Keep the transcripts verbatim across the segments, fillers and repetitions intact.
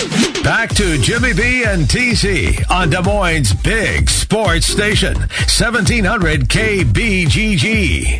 Back to Jimmy B and T C on Des Moines' big sports station, seventeen hundred K B G G.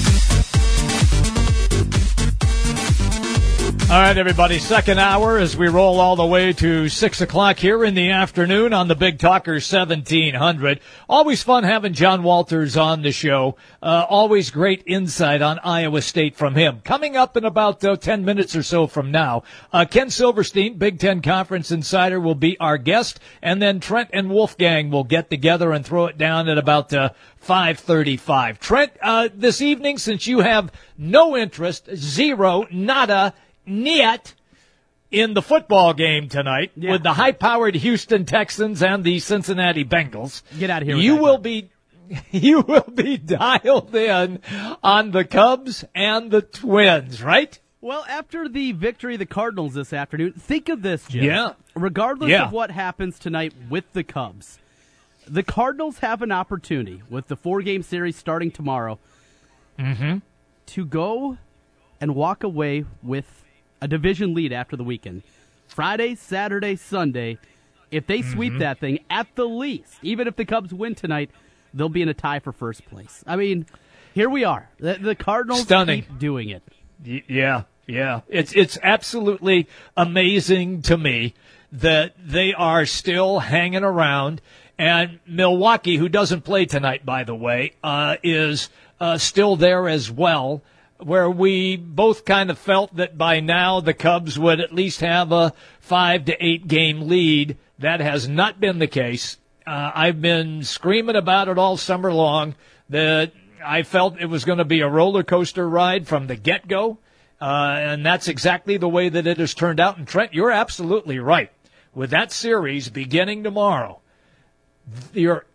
All right, everybody, second hour as we roll all the way to six o'clock here in the afternoon on the Big Talker seventeen hundred. Always fun having John Walters on the show. Uh, always great insight on Iowa State from him. Coming up in about uh, ten minutes or so from now, uh, Ken Silverstein, Big Ten Conference Insider, will be our guest, and then Trent and Wolfgang will get together and throw it down at about uh, five thirty-five. Trent, uh, this evening, since you have no interest, zero, nada, niet in the football game tonight yeah. with the high-powered Houston Texans and the Cincinnati Bengals. Get out of here. You with will that. be you will be dialed in on the Cubs and the Twins, right? Well, after the victory of the Cardinals this afternoon, think of this, Jim. Yeah. Regardless yeah. of what happens tonight with the Cubs, the Cardinals have an opportunity with the four-game series starting tomorrow mm-hmm. to go and walk away with a division lead after the weekend. Friday, Saturday, Sunday, if they sweep mm-hmm. that thing, at the least, even if the Cubs win tonight, they'll be in a tie for first place. I mean, here we are. The, the Cardinals Stunning. keep doing it. Y- yeah, yeah. It's it's absolutely amazing to me that they are still hanging around. And Milwaukee, who doesn't play tonight, by the way, uh, is uh, still there as well, where we both kind of felt that by now the Cubs would at least have a five to eight game lead. That has not been the case. Uh, I've been screaming about it all summer long that I felt it was going to be a roller coaster ride from the get-go, uh, and that's exactly the way that it has turned out. And Trent, you're absolutely right. With that series beginning tomorrow, you're,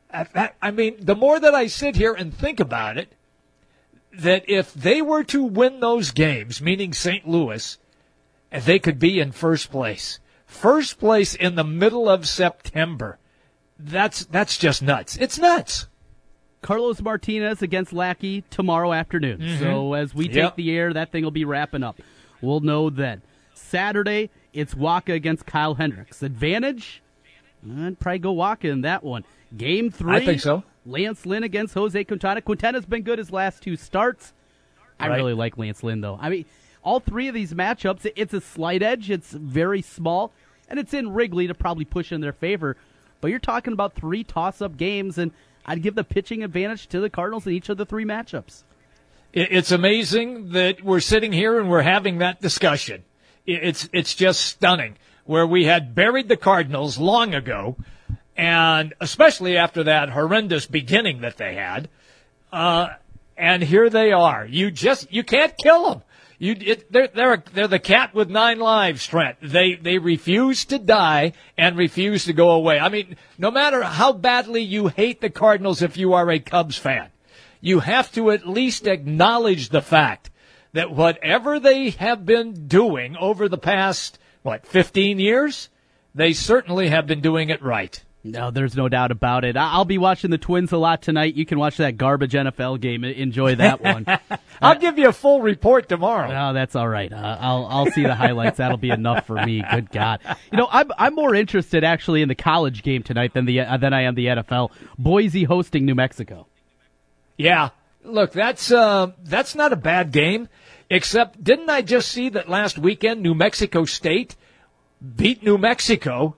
I mean, the more that I sit here and think about it, that if they were to win those games, meaning Saint Louis, they could be in first place. First place in the middle of September. That's that's just nuts. It's nuts. Carlos Martinez against Lackey tomorrow afternoon. Mm-hmm. So as we take yep. the air, that thing will be wrapping up. We'll know then. Saturday, it's Waka against Kyle Hendricks. Advantage? I'd probably go Waka in that one. Game three. I think so. Lance Lynn against Jose Quintana. Quintana's been good his last two starts. I right. really like Lance Lynn, though. I mean, all three of these matchups, it's a slight edge. It's very small, and it's in Wrigley to probably push in their favor. But you're talking about three toss-up games, and I'd give the pitching advantage to the Cardinals in each of the three matchups. It's amazing that we're sitting here and we're having that discussion. It's it's just stunning, where we had buried the Cardinals long ago, and especially after that horrendous beginning that they had, uh, and here they are. You just you can't kill them. You it, they're they're a, they're the cat with nine lives, Trent. They they refuse to die and refuse to go away. I mean, no matter how badly you hate the Cardinals, if you are a Cubs fan, you have to at least acknowledge the fact that whatever they have been doing over the past what fifteen years, they certainly have been doing it right. No, there's no doubt about it. I'll be watching the Twins a lot tonight. You can watch that garbage N F L game. Enjoy that one. I'll uh, give you a full report tomorrow. No, that's all right. Uh, I'll I'll see the highlights. That'll be enough for me. Good God. You know, I'm I'm more interested actually in the college game tonight than the uh, than I am the N F L. Boise hosting New Mexico. Yeah. Look, that's uh, that's not a bad game. Except, didn't I just see that last weekend New Mexico State beat New Mexico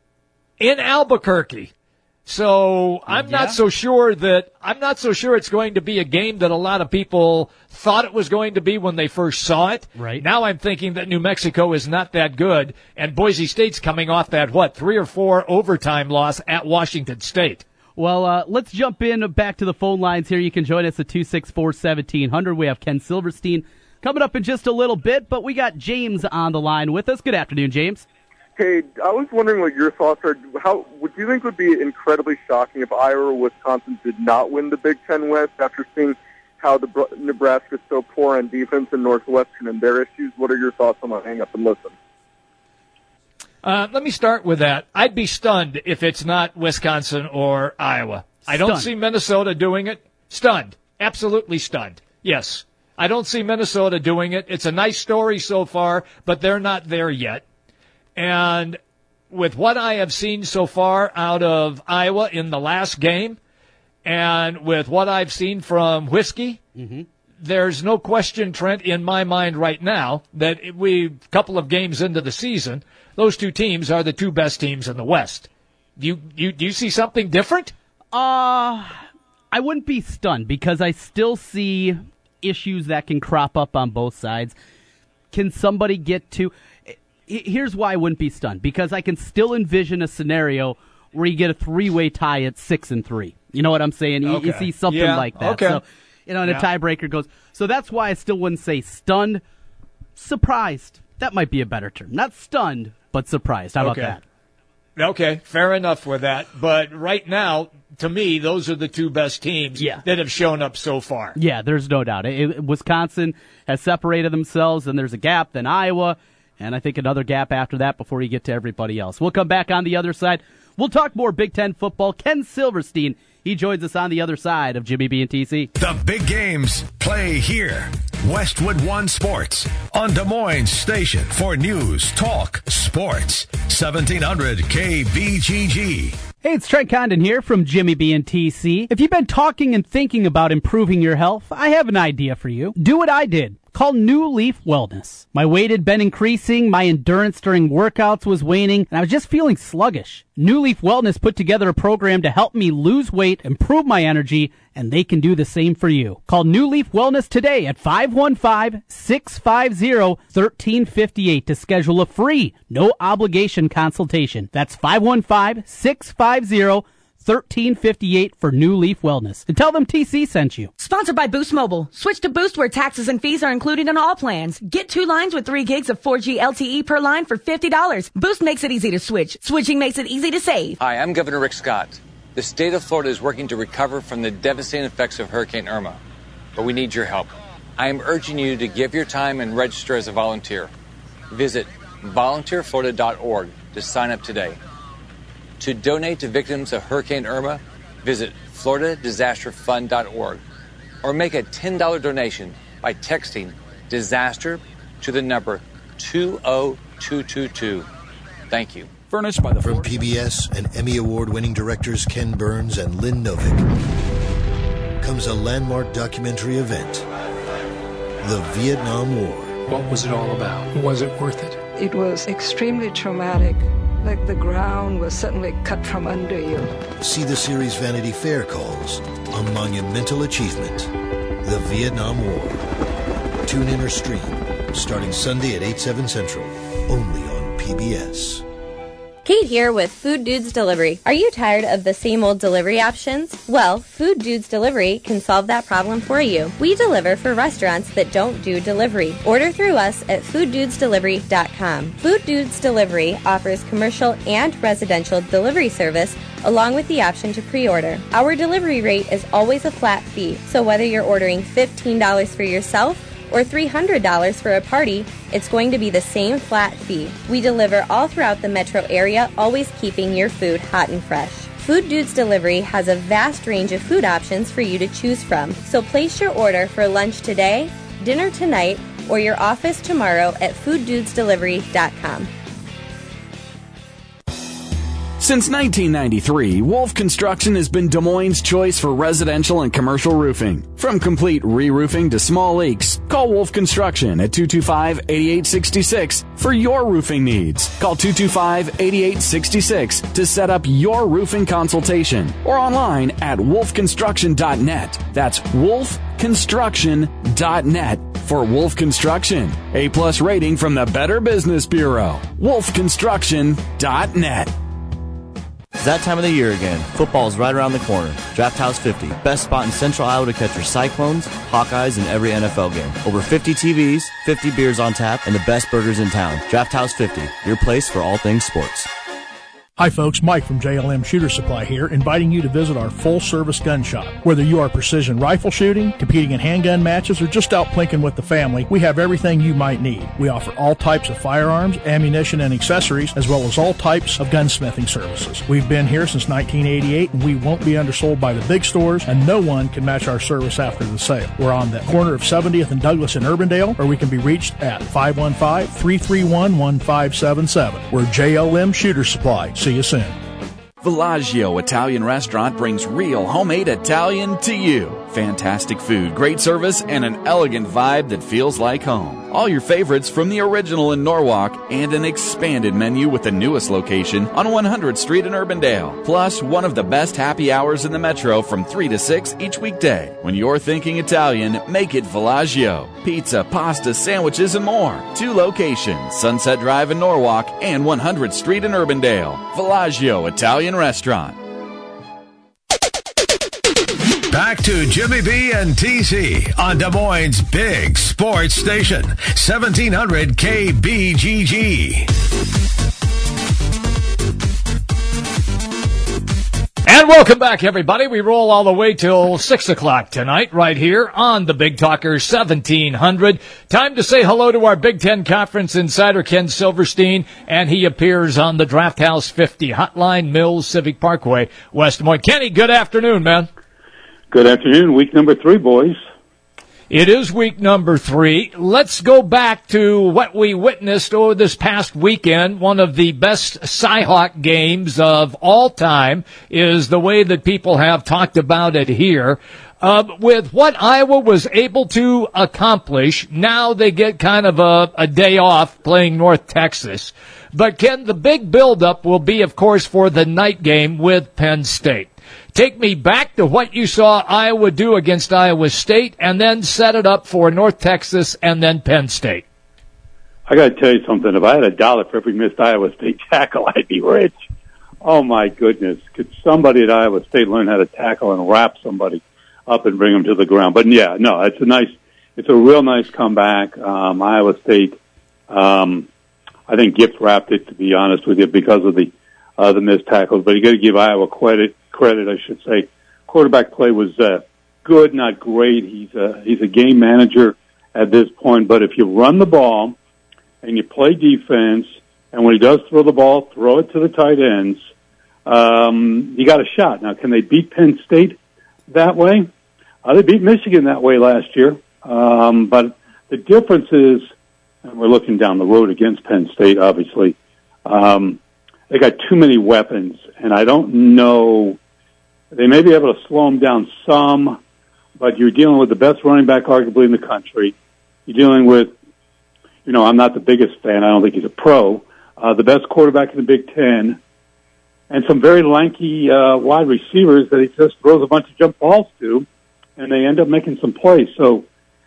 in Albuquerque? So I'm yeah. not so sure that I'm not so sure it's going to be a game that a lot of people thought it was going to be when they first saw it. Right. Now I'm thinking that New Mexico is not that good, and Boise State's coming off that what three or four overtime loss at Washington State. Well, uh, let's jump in back to the phone lines here. You can join us at two six four, one seven zero zero. We have Ken Silverstein coming up in just a little bit, but we got James on the line with us. Good afternoon, James. Hey, I was wondering what your thoughts are. How would you think would be incredibly shocking if Iowa or Wisconsin did not win the Big Ten West after seeing how the Nebraska's so poor on defense and Northwestern and their issues? What are your thoughts on that? Hang up and listen. Uh, let me start with that. I'd be stunned if it's not Wisconsin or Iowa. I don't Stunned. see Minnesota doing it. Stunned. Absolutely stunned. Yes. I don't see Minnesota doing it. It's a nice story so far, but they're not there yet. And with what I have seen so far out of Iowa in the last game, and with what I've seen from Whiskey, mm-hmm. there's no question, Trent, in my mind right now that we, a couple of games into the season, those two teams are the two best teams in the West. Do you, you, do you see something different? Uh, I wouldn't be stunned because I still see issues that can crop up on both sides. Can somebody get to... Here's why I wouldn't be stunned, because I can still envision a scenario where you get a three-way tie at six and three. You know what I'm saying? You, okay. you see something yeah. like that. Okay. So, you know, and yeah. a tiebreaker goes. So that's why I still wouldn't say stunned. Surprised. That might be a better term. Not stunned, but surprised. How okay. about that? Okay, fair enough with that. But right now, to me, those are the two best teams yeah. that have shown up so far. Yeah, there's no doubt. It, it, Wisconsin has separated themselves, and there's a gap. Then Iowa. And I think another gap after that before you get to everybody else. We'll come back on the other side. We'll talk more Big Ten football. Ken Silverstein, he joins us on the other side of Jimmy B and T C. The big games play here. Westwood One Sports on Des Moines Station for news, talk, sports. seventeen hundred K B G G. Hey, it's Trent Condon here from Jimmy B and T C. If you've been talking and thinking about improving your health, I have an idea for you. Do what I did. Call New Leaf Wellness. My weight had been increasing, my endurance during workouts was waning, and I was just feeling sluggish. New Leaf Wellness put together a program to help me lose weight, improve my energy, and they can do the same for you. Call New Leaf Wellness today at five one five, six five zero, one three five eight to schedule a free, no obligation consultation. That's five one five, six five zero, one three five eight for New Leaf Wellness. And tell them T C sent you. Sponsored by Boost Mobile. Switch to Boost where taxes and fees are included in all plans. Get two lines with three gigs of four G L T E per line for fifty dollars. Boost makes it easy to switch. Switching makes it easy to save. Hi, I'm Governor Rick Scott. The state of Florida is working to recover from the devastating effects of Hurricane Irma, but we need your help. I am urging you to give your time and register as a volunteer. Visit volunteer florida dot org to sign up today. To donate to victims of Hurricane Irma, visit florida disaster fund dot org or make a ten dollars donation by texting disaster to the number two oh two two two. Thank you. Furnished by the From P B S and Emmy Award-winning directors Ken Burns and Lynn Novick comes a landmark documentary event, The Vietnam War. What was it all about? Was it worth it? It was extremely traumatic, like the ground was suddenly cut from under you. See the series Vanity Fair calls a monumental achievement, The Vietnam War. Tune in or stream starting Sunday at eight, seven Central, only on P B S. Kate here with Food Dudes Delivery. Are you tired of the same old delivery options? Well, Food Dudes Delivery can solve that problem for you. We deliver for restaurants that don't do delivery. Order through us at food dudes delivery dot com. Food Dudes Delivery offers commercial and residential delivery service along with the option to pre-order. Our delivery rate is always a flat fee, so whether you're ordering fifteen dollars for yourself or three hundred dollars for a party, it's going to be the same flat fee. We deliver all throughout the metro area, always keeping your food hot and fresh. Food Dudes Delivery has a vast range of food options for you to choose from. So place your order for lunch today, dinner tonight, or your office tomorrow at food dudes delivery dot com. Since nineteen ninety-three, Wolf Construction has been Des Moines' choice for residential and commercial roofing. From complete re-roofing to small leaks, call Wolf Construction at two two five, eight eight six six for your roofing needs. Call two two five, eight eight six six to set up your roofing consultation or online at wolf construction dot net. That's wolf construction dot net for Wolf Construction. A-plus rating from the Better Business Bureau. wolf construction dot net. It's that time of the year again. Football is right around the corner. Draft House fifty, best spot in Central Iowa to catch your Cyclones, Hawkeyes, and every N F L game. Over fifty T Vs, fifty beers on tap, and the best burgers in town. Draft House fifty, your place for all things sports. Hi folks, Mike from J L M Shooter Supply here, inviting you to visit our full-service gun shop. Whether you are precision rifle shooting, competing in handgun matches, or just out plinking with the family, we have everything you might need. We offer all types of firearms, ammunition, and accessories, as well as all types of gunsmithing services. We've been here since nineteen eighty-eight, and we won't be undersold by the big stores, and no one can match our service after the sale. We're on the corner of seventieth and Douglas in Urbandale, or we can be reached at five one five, three three one, one five seven seven. We're J L M Shooter Supply. See you soon. Villaggio Italian Restaurant brings real homemade Italian to you. Fantastic food, great service, and an elegant vibe that feels like home. All your favorites from the original in Norwalk and an expanded menu with the newest location on one hundredth Street in Urbandale. Plus, one of the best happy hours in the metro from three to six each weekday. When you're thinking Italian, make it Villaggio. Pizza, pasta, sandwiches, and more. Two locations, Sunset Drive in Norwalk and one hundredth Street in Urbandale. Villaggio Italian Restaurant. Back to Jimmy B and T C on Des Moines' big sports station, seventeen hundred K B G G. And welcome back, everybody. We roll all the way till six o'clock tonight, right here on the Big Talker seventeen hundred. Time to say hello to our Big Ten Conference insider, Ken Silverstein, and he appears on the Draft House fifty hotline, Mills Civic Parkway, West Des Moines. Kenny, good afternoon, man. Good afternoon. Week number three, boys. It is week number three. Let's go back to what we witnessed over this past weekend. One of the best Cyhawk games of all time is the way that people have talked about it here. Uh, with what Iowa was able to accomplish, now they get kind of a, a day off playing North Texas. But, Ken, the big buildup will be, of course, for the night game with Penn State. Take me back to what you saw Iowa do against Iowa State, and then set it up for North Texas and then Penn State. I got to tell you something. If I had a dollar for every missed Iowa State tackle, I'd be rich. Oh, my goodness. Could somebody at Iowa State learn how to tackle and wrap somebody up and bring them to the ground? But, yeah, no, it's a nice, it's a real nice comeback. Um, Iowa State, um, I think gift wrapped it, to be honest with you, because of the, uh, the missed tackles. But you got to give Iowa credit. Credit, I should say. Quarterback play was uh, good, not great. He's a, he's a game manager at this point. But if you run the ball and you play defense, and when he does throw the ball, throw it to the tight ends, um, you got a shot. Now, can they beat Penn State that way? Uh, they beat Michigan that way last year. Um, but the difference is, and we're looking down the road against Penn State, obviously, um, they got too many weapons, and I don't know. They may be able to slow them down some, but you're dealing with the best running back arguably in the country. You're dealing with, you know, I'm not the biggest fan. I don't think he's a pro. Uh, the best quarterback in the Big Ten, and some very lanky uh, wide receivers that he just throws a bunch of jump balls to, and they end up making some plays. So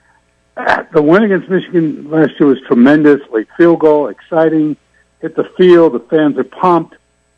uh, the win against Michigan last year was tremendous. Late field goal, exciting, hit the field. The fans are pumped.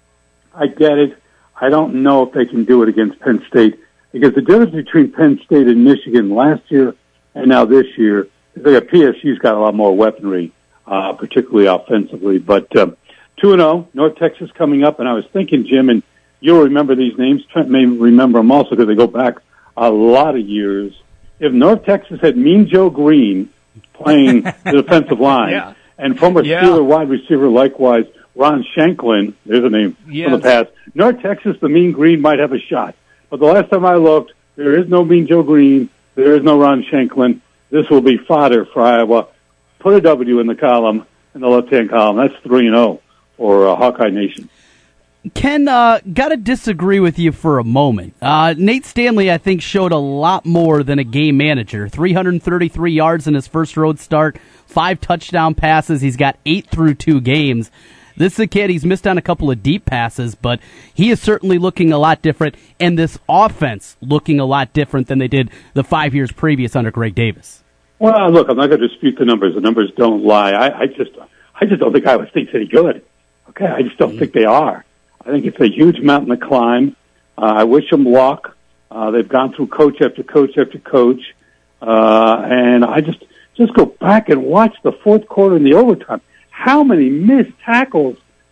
I get it. I don't know if they can do it against Penn State, because the difference between Penn State and Michigan last year and now this year is that P S U's got a lot more weaponry, uh, particularly offensively. But um, two and oh, North Texas coming up, and I was thinking, Jim, and you'll remember these names. Trent may remember them also because they go back a lot of years. If North Texas had Mean Joe Green playing the defensive line, yeah. and former yeah. Steeler wide receiver likewise, Ron Shanklin, there's a name yes. from the past. North Texas, the Mean Green might have a shot. But the last time I looked, there is no Mean Joe Green. There is no Ron Shanklin. This will be fodder for Iowa. Put a W in the column, in the left-hand column. That's three and oh for uh, Hawkeye Nation. Ken, uh, got to disagree with you for a moment. Uh, Nate Stanley, I think, showed a lot more than a game manager. three hundred thirty-three yards in his first road start, five touchdown passes. He's got eight through two games. This is a kid, he's missed on a couple of deep passes, but he is certainly looking a lot different, and this offense looking a lot different than they did the five years previous under Greg Davis. Well, look, I'm not going to dispute the numbers. The numbers don't lie. I, I just I just don't think Iowa State's any good. Okay, I just don't mm-hmm. think they are. I think it's a huge mountain to climb. Uh, I wish them luck. Uh, they've gone through coach after coach after coach. Uh, and I just just go back and watch the fourth quarter and the overtime. How many missed tackles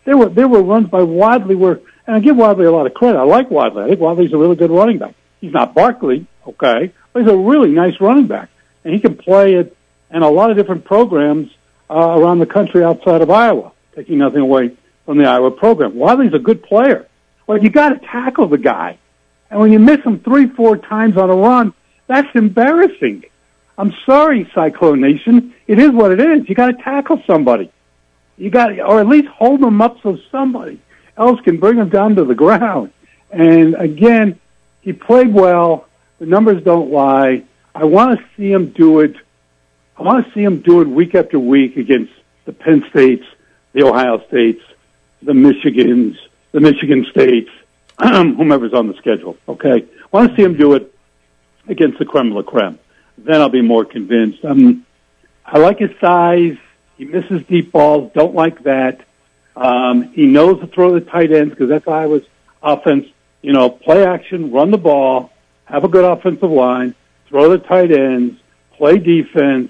There were there were runs by Wadley where, and I give Wadley a lot of credit. I like Wadley. I think Wadley's a really good running back. He's not Barkley, okay, but he's a really nice running back, and he can play it in a lot of different programs uh, around the country outside of Iowa. Taking nothing away from the Iowa program. Wadley's a good player. Well, you got to tackle the guy, and when you miss him three, four times on a run, that's embarrassing. I'm sorry, Cyclone Nation. It is what it is. You got to tackle somebody. You got, or at least hold them up so somebody else can bring them down to the ground. And again, he played well. The numbers don't lie. I want to see him do it. I want to see him do it week after week against the Penn States, the Ohio States, the Michigans, the Michigan States, whomever's on the schedule. Okay, I want to see him do it against the creme de la creme. Then I'll be more convinced. Um, I like his size. He misses deep balls. Don't like that. Um, he knows to throw the tight ends because that's Iowa's offense. You know, play action, run the ball, have a good offensive line, throw the tight ends, play defense,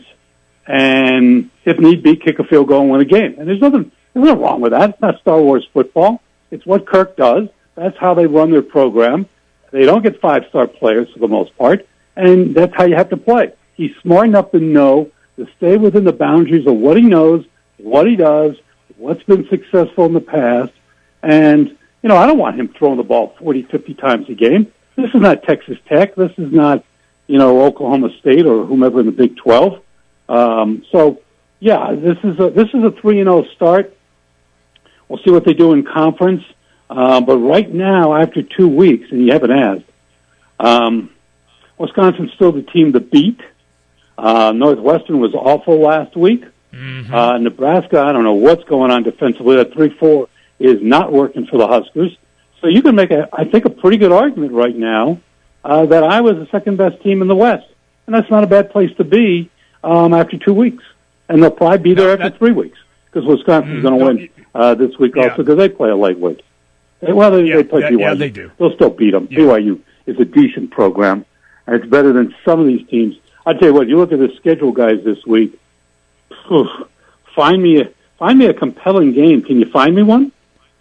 and if need be, kick a field goal and win a game. And there's nothing, there's nothing wrong with that. It's not Star Wars football. It's what Kirk does. That's how they run their program. They don't get five-star players for the most part, and that's how you have to play. He's smart enough to know to stay within the boundaries of what he knows, what he does, what's been successful in the past. And, you know, I don't want him throwing the ball forty, fifty times a game. This is not Texas Tech. This is not, you know, Oklahoma State or whomever in the Big twelve. Um, so, yeah, this is a, this is a three and oh start. We'll see what they do in conference. Uh, but right now, after two weeks, and you haven't asked, um, Wisconsin's still the team to beat. Uh, Northwestern was awful last week. Mm-hmm. Uh, Nebraska, I don't know what's going on defensively. That three four is not working for the Huskers. So you can make, a, I think, a pretty good argument right now uh, that Iowa's the second-best team in the West. And that's not a bad place to be um, after two weeks. And they'll probably be there no, after three weeks because Wisconsin's mm, going to no, win uh, this week yeah. also because they play a lightweight. Well, they, yeah, they play yeah, B Y U. Yeah, they do. They'll still beat them. Yeah. B Y U is a decent program, and it's better than some of these teams. I'll tell you what, you look at the schedule, guys, this week, oof, find me a, find me a compelling game. Can you find me one?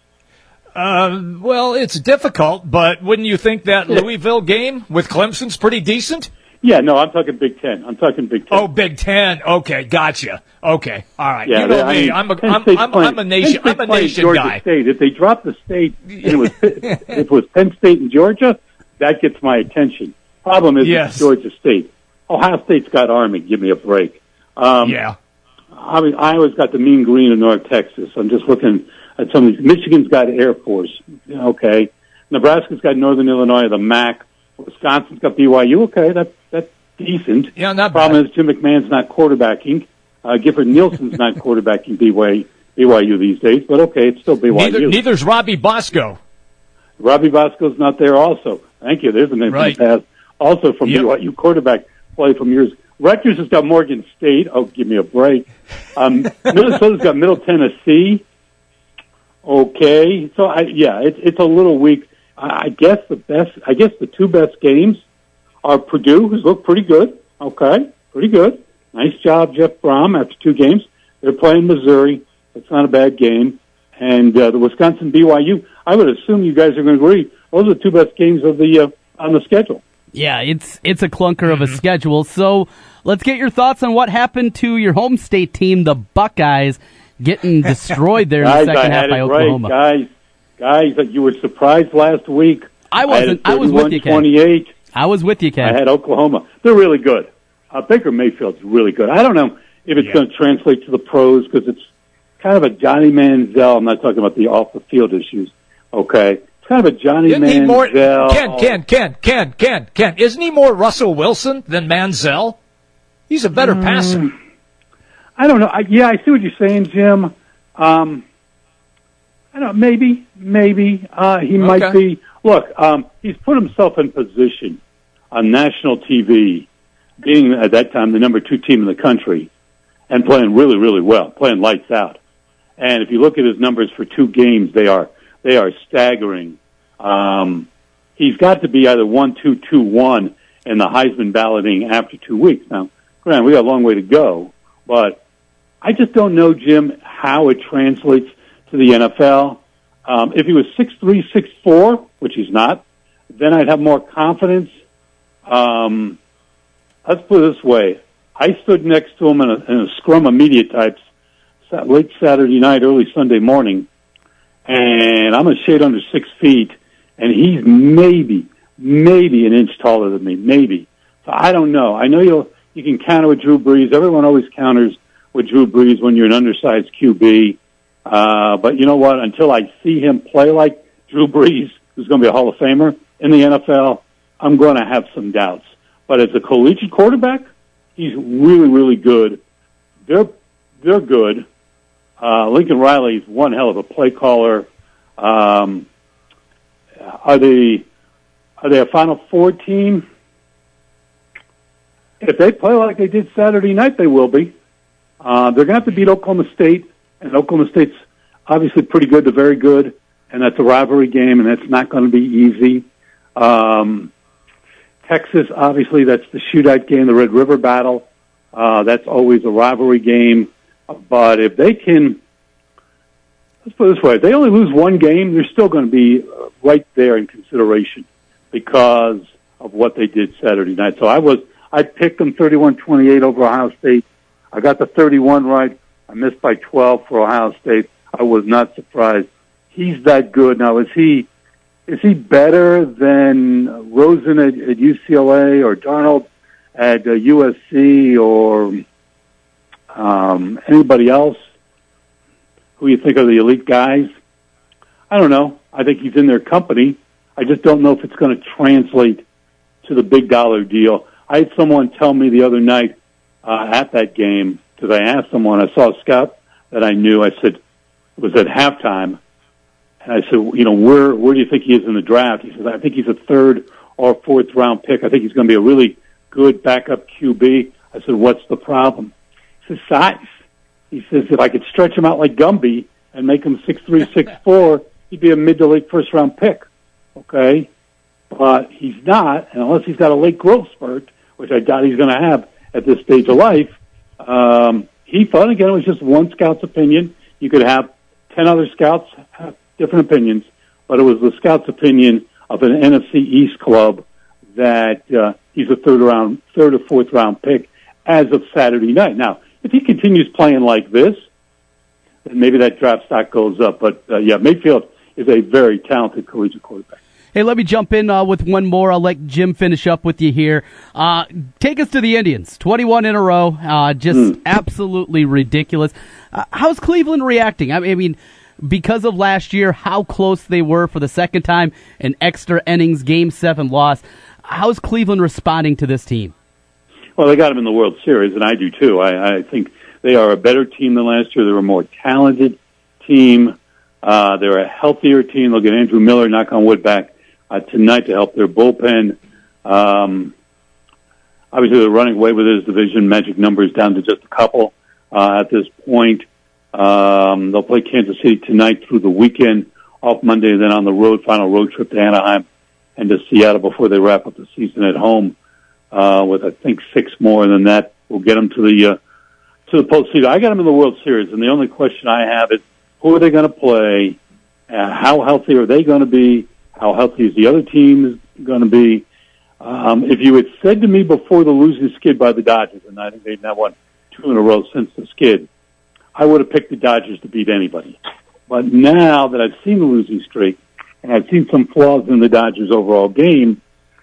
Uh, well, it's difficult, but wouldn't you think that yeah. Louisville game with Clemson's pretty decent? Yeah, no, I'm talking Big Ten. I'm talking Big Ten. Oh, Big Ten. Okay, gotcha. Okay, all right. Yeah, you know they, me. I mean, I'm a, I'm, I'm, I'm a nation. I'm a nation Georgia guy. State. If they drop the state, and it was if it was Penn State and Georgia, that gets my attention. Problem is, yes. it's Georgia State. Ohio State's got Army. Give me a break. Um, yeah. I mean, Iowa's got the mean green of North Texas. I'm just looking at some of these. Michigan's got Air Force. Okay. Nebraska's got Northern Illinois, the M A C. Wisconsin's got B Y U. Okay, that's that's decent. Yeah, not Problem bad. is Jim McMahon's not quarterbacking. Uh, Gifford Nielsen's not quarterbacking B Y U these days, but okay, it's still B Y U. Neither, neither's Robbie Bosco. Robbie Bosco's not there also. Thank you. There's a name right. from the past. Also from yep. B Y U quarterback play from years. Rutgers has got Morgan State. Oh, give me a break. Um, Minnesota's got Middle Tennessee. Okay. So, I, yeah, it's it's a little weak. I, I guess the best, I guess the two best games are Purdue, who's looked pretty good. Okay. Pretty good. Nice job, Jeff Brom, after two games. They're playing Missouri. It's not a bad game. And uh, the Wisconsin B Y U, I would assume you guys are going to agree, those are the two best games of the uh, on the schedule. Yeah, it's it's a clunker of a schedule. So let's get your thoughts on what happened to your home state team, the Buckeyes, getting destroyed there in guys, the second I half had by it Oklahoma. Right. Guys, guys, you were surprised last week. I wasn't. I, I was with you, Ken. twenty-eight. I was with you, Ken. I had Oklahoma. They're really good. Uh, Baker Mayfield's really good. I don't know if it's yeah. going to translate to the pros because it's kind of a Johnny Manziel. I'm not talking about the off-the-field issues, okay? It's kind of a Johnny Isn't Manziel. He more, Ken, Ken, Ken, Ken, Ken, Ken. Isn't he more Russell Wilson than Manziel? He's a better mm, passer. I don't know. I, yeah, I see what you're saying, Jim. Um, I don't know. Maybe, maybe uh, he okay. might be. Look, um, he's put himself in position on national T V, being at that time the number two team in the country, and playing really, really well, playing lights out. And if you look at his numbers for two games, they are they are staggering. Um, he's got to be either one, two, two, one in the Heisman balloting after two weeks. Now, granted, we got a long way to go, but I just don't know, Jim, how it translates to the N F L. Um, if he was six three, six four, which he's not, then I'd have more confidence. Um, let's put it this way. I stood next to him in a, in a scrum of media types late Saturday night, early Sunday morning, and I'm a shade under six feet, and he's maybe, maybe an inch taller than me, maybe. So I don't know. I know you'll, you can counter with Drew Brees. Everyone always counters with Drew Brees when you're an undersized Q B. Uh, but you know what? Until I see him play like Drew Brees, who's going to be a Hall of Famer in the N F L, I'm going to have some doubts. But as a collegiate quarterback, he's really, really good. They're, they're good. Uh, Lincoln Riley's one hell of a play caller. Um, are they, are they a Final Four team? If they play like they did Saturday night, they will be. Uh, they're going to have to beat Oklahoma State, and Oklahoma State's obviously pretty good to very good, and that's a rivalry game, and that's not going to be easy. Um, Texas, obviously, that's the shootout game, the Red River Battle. Uh, that's always a rivalry game. But if they can, let's put it this way, if they only lose one game, they're still going to be right there in consideration because of what they did Saturday night. So I was, I picked them thirty-one twenty-eight over Ohio State. I got the thirty-one right. I missed by twelve for Ohio State. I was not surprised. He's that good. Now, is he, is he better than Rosen at, at U C L A or Darnold at uh, U S C or um, anybody else who you think are the elite guys? I don't know. I think he's in their company. I just don't know if it's going to translate to the big dollar deal. I had someone tell me the other night uh, at that game, because I asked someone, I saw a scout that I knew, I said, it was at halftime, and I said, you know, where where do you think he is in the draft? He says, I think he's a third or fourth round pick. I think he's going to be a really good backup Q B. I said, what's the problem? He says, size. He says, if I could stretch him out like Gumby and make him six three, six four, he'd be a mid to late first round pick. Okay? But he's not, and unless he's got a late growth spurt, which I doubt he's going to have at this stage of life. Um, he thought, again, it was just one scout's opinion. You could have ten other scouts have different opinions, but it was the scout's opinion of an N F C East club that uh, he's a third round, third or fourth round pick as of Saturday night. Now, if he continues playing like this, then maybe that draft stock goes up. But uh, yeah, Mayfield is a very talented collegiate quarterback. Hey, let me jump in uh, with one more. I'll let Jim finish up with you here. Uh, take us to the Indians. twenty-one in a row. Uh, just mm. absolutely ridiculous. Uh, how's Cleveland reacting? I mean, because of last year, how close they were for the second time, an extra innings, game seven loss. How's Cleveland responding to this team? Well, they got them in the World Series, and I do too. I, I think they are a better team than last year. They're a more talented team. Uh, they're a healthier team. They'll get Andrew Miller, knock on wood, back Uh, tonight to help their bullpen. Um, obviously, they're running away with this division. Magic numbers down to just a couple uh, at this point. Um, they'll play Kansas City tonight through the weekend, off Monday, then on the road, final road trip to Anaheim and to Seattle before they wrap up the season at home uh, with, I think, six more. And then that will get them to the uh, to the postseason. I got them in the World Series, and the only question I have is who are they going to play? Uh, how healthy are they going to be? How healthy is the other team going to be? Um, if you had said to me before the losing skid by the Dodgers, and I think they've now won two in a row since the skid, I would have picked the Dodgers to beat anybody. But now that I've seen the losing streak, and I've seen some flaws in the Dodgers' overall game,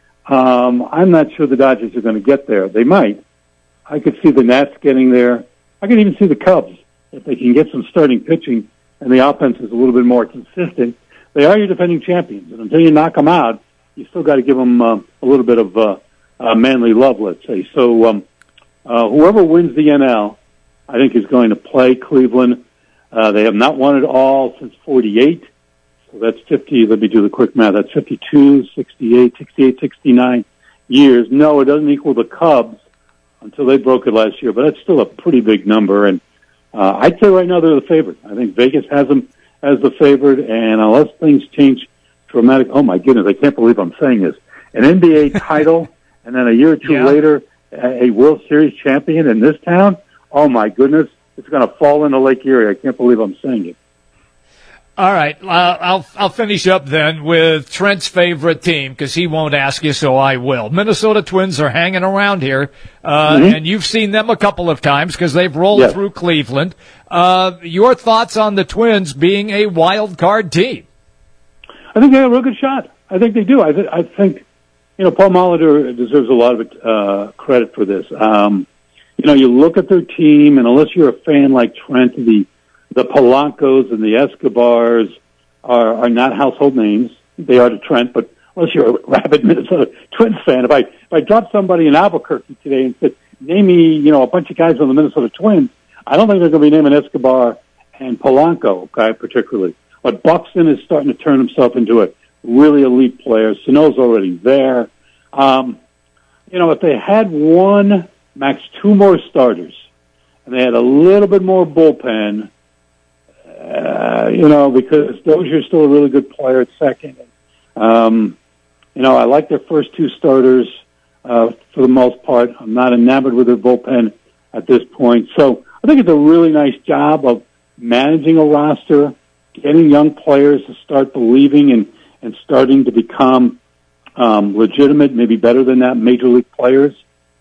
um, I'm not sure the Dodgers are going to get there. They might. I could see the Nats getting there. I could even see the Cubs, if they can get some starting pitching and the offense is a little bit more consistent. They are your defending champions, and until you knock them out, you still got to give them uh, a little bit of uh, uh, manly love, let's say. So um, uh, whoever wins the N L, I think, is going to play Cleveland. Uh, they have not won it all since forty-eight, so that's fifty. Let me do the quick math. That's fifty-two, sixty-eight, sixty-eight, sixty-nine years. No, it doesn't equal the Cubs until they broke it last year, but that's still a pretty big number. And uh, I'd say right now they're the favorite. I think Vegas has them as the favorite, and unless things change dramatic, oh my goodness, I can't believe I'm saying this, an N B A title, and then a year or two yeah. later, a World Series champion in this town, oh my goodness, it's going to fall into Lake Erie. I can't believe I'm saying it. All right, uh, I'll I'll finish up then with Trent's favorite team because he won't ask you, so I will. Minnesota Twins are hanging around here, uh, mm-hmm. and you've seen them a couple of times because they've rolled yes. through Cleveland. Uh, your thoughts on the Twins being a wild card team? I think they have a real good shot. I think they do. I, th- I think, you know, Paul Molitor deserves a lot of uh, credit for this. Um, you know, you look at their team, and unless you're a fan like Trent, the The Polancos and the Escobars are, are not household names. They are to Trent, but unless you're a rabid Minnesota Twins fan, if I if I dropped somebody in Albuquerque today and said, name me, you know, a bunch of guys on the Minnesota Twins, I don't think they're going to be naming Escobar and Polanco, okay, particularly. But Buxton is starting to turn himself into a really elite player. Sano's already there. Um, you know, if they had one, max two more starters, and they had a little bit more bullpen, Uh, you know, because Dozier's still a really good player at second. Um, you know, I like their first two starters uh, for the most part. I'm not enamored with their bullpen at this point. So I think it's a really nice job of managing a roster, getting young players to start believing and, and starting to become um, legitimate, maybe better than that, major league players.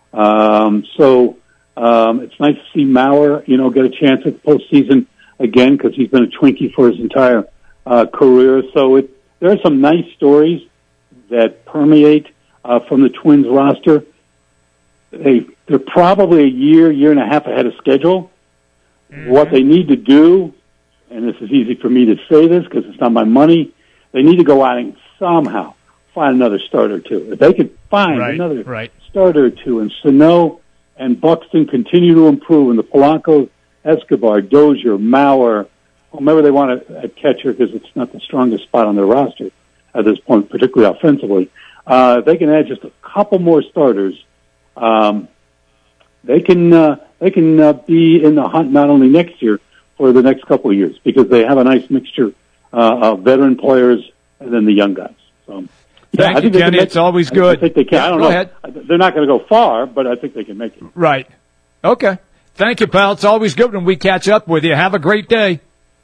Um, so um, it's nice to see Mauer, you know, get a chance at the postseason again, because he's been a Twinkie for his entire uh, career. So it, there are some nice stories that permeate uh, from the Twins roster. They, they're probably a year, year and a half ahead of schedule. Mm-hmm. What they need to do, and this is easy for me to say this because it's not my money, they need to go out and somehow find another starter or two. If they could find right, another right. starter or two, and Sano and Buxton continue to improve, and the Polanco, Escobar, Dozier, Mauer, whomever they want to, at catcher, because it's not the strongest spot on their roster at this point, particularly offensively. Uh, if they can add just a couple more starters, um, they can uh, they can uh, be in the hunt not only next year, for the next couple of years, because they have a nice mixture uh, of veteran players and then the young guys. So, yeah, Thank I think you, Kenny. Make, it's always good. I think they can. Yeah, I don't go know. Ahead. They're not going to go far, but I think they can make it. Right. Okay. Thank you, pal. It's always good when we catch up with you. Have a great day.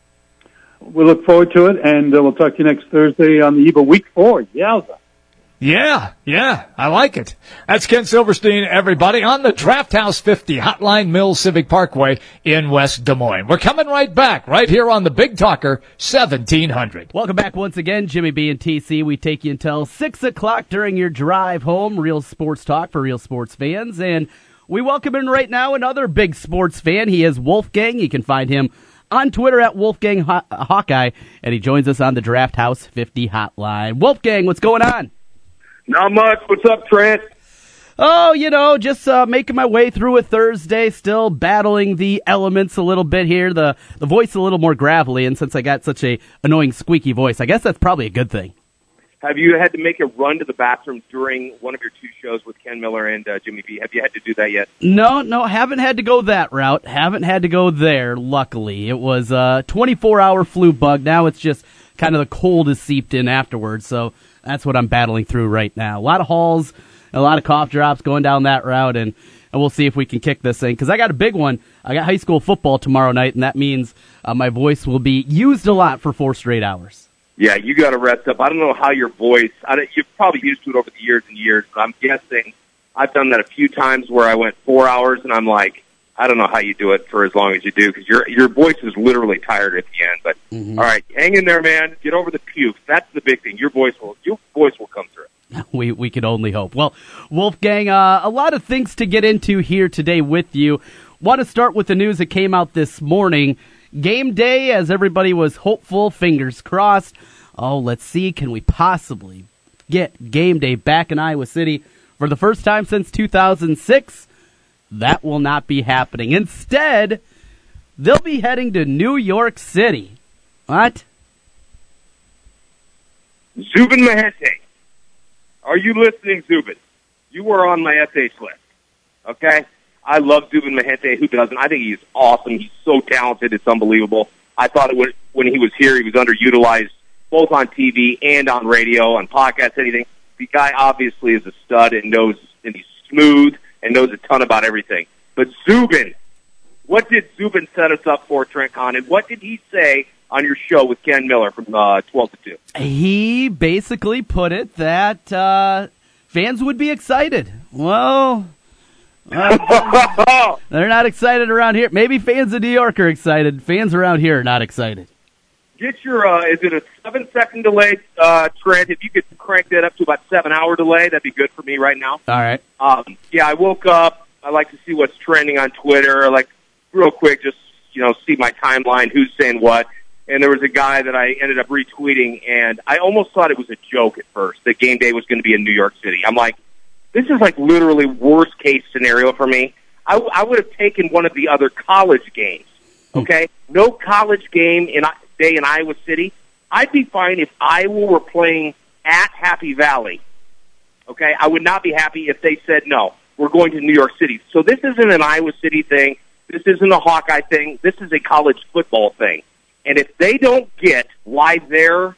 We look forward to it, and uh, we'll talk to you next Thursday on the eve of week four. Yowza. Yeah, yeah, I like it. That's Ken Silverstein, everybody, on the Draft House fifty Hotline Mills Civic Parkway in West Des Moines. We're coming right back, right here on the Big Talker seventeen hundred. Welcome back once again, Jimmy B and T C. We take you until six o'clock during your drive home. Real sports talk for real sports fans. And we welcome in right now another big sports fan. He is Wolfgang. You can find him on Twitter at Wolfgang Haw- Hawkeye, and he joins us on the Draft House fifty Hotline. Wolfgang, what's going on? Not much. What's up, Trent? Oh, you know, just uh, making my way through a Thursday, still battling the elements a little bit here. The the voice a little more gravelly, and since I got such a annoying squeaky voice, I guess that's probably a good thing. Have you had to make a run to the bathroom during one of your two shows with Ken Miller and uh, Jimmy B? Have you had to do that yet? No, no, haven't had to go that route. Haven't had to go there, luckily. It was a twenty-four hour flu bug. Now it's just kind of the cold is seeped in afterwards, so that's what I'm battling through right now. A lot of halls, a lot of cough drops going down that route, and, and we'll see if we can kick this thing. Because I got a big one. I got high school football tomorrow night, and that means uh, my voice will be used a lot for four straight hours. Yeah, you got to rest up. I don't know how your voice, I don't, you've probably used to it over the years and years, but I'm guessing I've done that a few times where I went four hours, and I'm like, I don't know how you do it for as long as you do, because your your voice is literally tired at the end. But mm-hmm. All right, hang in there, man. Get over the puke. That's the big thing. Your voice will your voice will come through. We we could only hope. Well, Wolfgang, uh, a lot of things to get into here today with you. Want to start with the news that came out this morning. Game day, as everybody was hopeful, fingers crossed. Oh, let's see, can we possibly get game day back in Iowa City for the first time since two thousand six? That will not be happening. Instead, they'll be heading to New York City. What? Zubin Mehenti. Are you listening, Zubin? You were on my S H list. Okay? I love Zubin Mehenti. Who doesn't? I think he's awesome. He's so talented. It's unbelievable. I thought it was, when he was here, he was underutilized both on T V and on radio, on podcasts, anything. The guy obviously is a stud and knows, and he's smooth and knows a ton about everything. But Zubin, what did Zubin set us up for, Trent Con? And what did he say on your show with Ken Miller from uh, twelve to two. He basically put it that uh, fans would be excited. Well, uh, they're not excited around here. Maybe fans in New York are excited. Fans around here are not excited. Get your, uh, is it a seven-second delay, uh, Trent? If you could crank that up to about seven-hour delay, that'd be good for me right now. All right. Um, yeah, I woke up. I like to see what's trending on Twitter. I like, real quick, just, you know, see my timeline, who's saying what. And there was a guy that I ended up retweeting, and I almost thought it was a joke at first, that game day was going to be in New York City. I'm like, this is like literally worst-case scenario for me. I, I would have taken one of the other college games, okay? No college game in day in Iowa City. I'd be fine if Iowa were playing at Happy Valley, okay? I would not be happy if they said, no, we're going to New York City. So this isn't an Iowa City thing. This isn't a Hawkeye thing. This is a college football thing. And if they don't get why their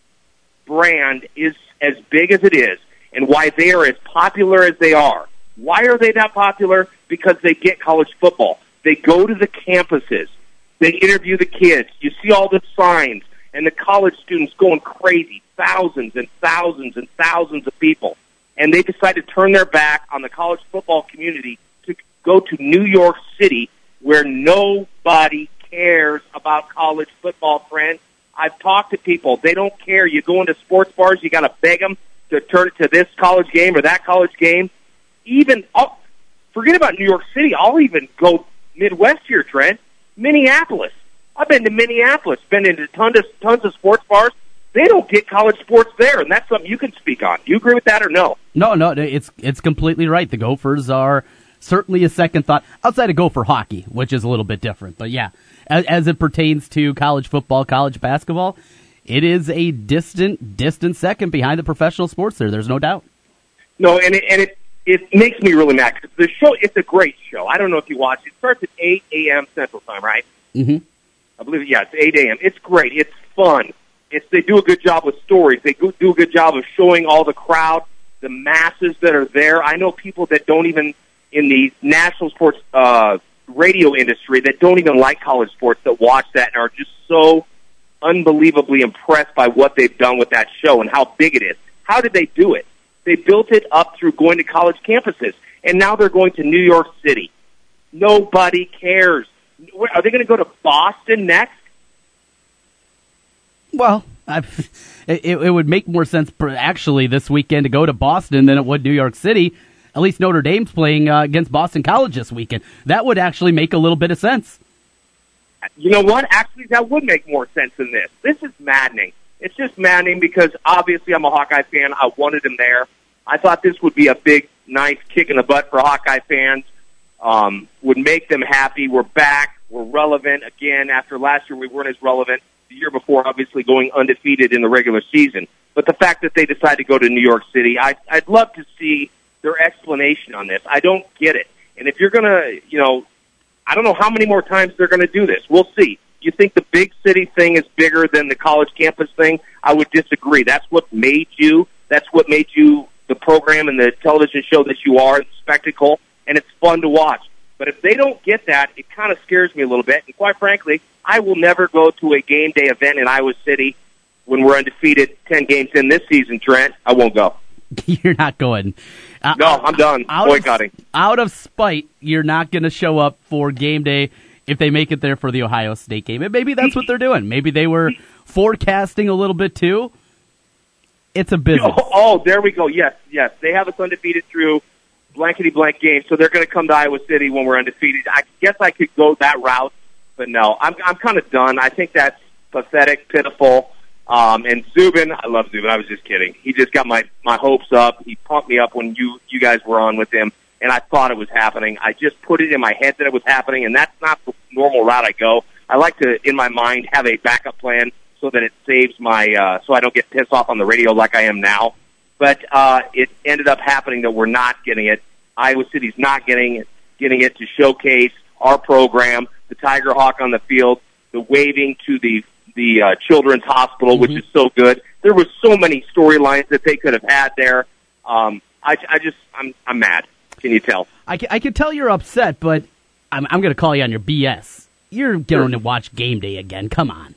brand is as big as it is and why they are as popular as they are, why are they that popular? Because they get college football. They go to the campuses. They interview the kids. You see all the signs and the college students going crazy, thousands and thousands and thousands of people. And they decide to turn their back on the college football community to go to New York City where nobody cares about college football, friend. I've talked to people. They don't care. You go into sports bars, you got to beg them to turn it to this college game or that college game. Even, oh, forget about New York City. I'll even go Midwest here, Trent. Minneapolis. I've been to Minneapolis, been into tons of, tons of sports bars. They don't get college sports there, and that's something you can speak on. Do you agree with that or no? No, no, it's it's completely right. The Gophers are certainly a second thought, outside of Gopher hockey, which is a little bit different. But yeah, as, as it pertains to college football, college basketball, it is a distant, distant second behind the professional sports there. There's no doubt. No, and it, and it, it makes me really mad. The show, it's a great show. I don't know if you watch it. It starts at eight a.m. Central Time, right? Mm-hmm. I believe, yeah, it's eight a.m. It's great. It's fun. It's, they do a good job with stories. They do a good job of showing all the crowd, the masses that are there. I know people that don't even, in the national sports uh, radio industry, that don't even like college sports that watch that and are just so unbelievably impressed by what they've done with that show and how big it is. How did they do it? They built it up through going to college campuses, and now they're going to New York City. Nobody cares. Are they going to go to Boston next? Well, I've, it, it would make more sense actually this weekend to go to Boston than it would New York City. At least Notre Dame's playing uh, against Boston College this weekend. That would actually make a little bit of sense. You know what? Actually, that would make more sense than this. This is maddening. It's just maddening because obviously I'm a Hawkeye fan. I wanted him there. I thought this would be a big, nice kick in the butt for Hawkeye fans. Um, would make them happy. We're back. We're relevant again. After last year, we weren't as relevant. The year before, obviously, going undefeated in the regular season. But the fact that they decided to go to New York City, I, I'd love to see their explanation on this. I don't get it. And if you're going to, you know, I don't know how many more times they're going to do this. We'll see. You think the big city thing is bigger than the college campus thing? I would disagree. That's what made you. That's what made you the program and the television show that you are, the spectacle, and it's fun to watch. But if they don't get that, it kind of scares me a little bit. And quite frankly, I will never go to a game day event in Iowa City when we're undefeated ten games in this season, Trent. I won't go. You're not going. Uh, no, I'm done out boycotting. Of, out of spite, you're not going to show up for game day if they make it there for the Ohio State game. And maybe that's what they're doing. Maybe they were forecasting a little bit too. It's a business. Oh, oh there we go. Yes, yes. They have us undefeated through blankety-blank games, so they're going to come to Iowa City when we're undefeated. I guess I could go that route, but no, I'm I'm kind of done. I think that's pathetic, pitiful. Um, and Zubin, I love Zubin. I was just kidding. He just got my, my hopes up. He pumped me up when you, you guys were on with him, and I thought it was happening. I just put it in my head that it was happening, and that's not the normal route I go. I like to, in my mind, have a backup plan so that it saves my, uh, so I don't get pissed off on the radio like I am now. But uh, it ended up happening that we're not getting it. Iowa City's not getting it, getting it to showcase our program, the Tiger Hawk on the field, the waving to the the uh, Children's Hospital, mm-hmm. which is so good. There were so many storylines that they could have had there. Um, I, I just, I'm, I'm mad. Can you tell? I can, I can tell you're upset, but I'm, I'm going to call you on your B S. You're going to watch game day again. Come on.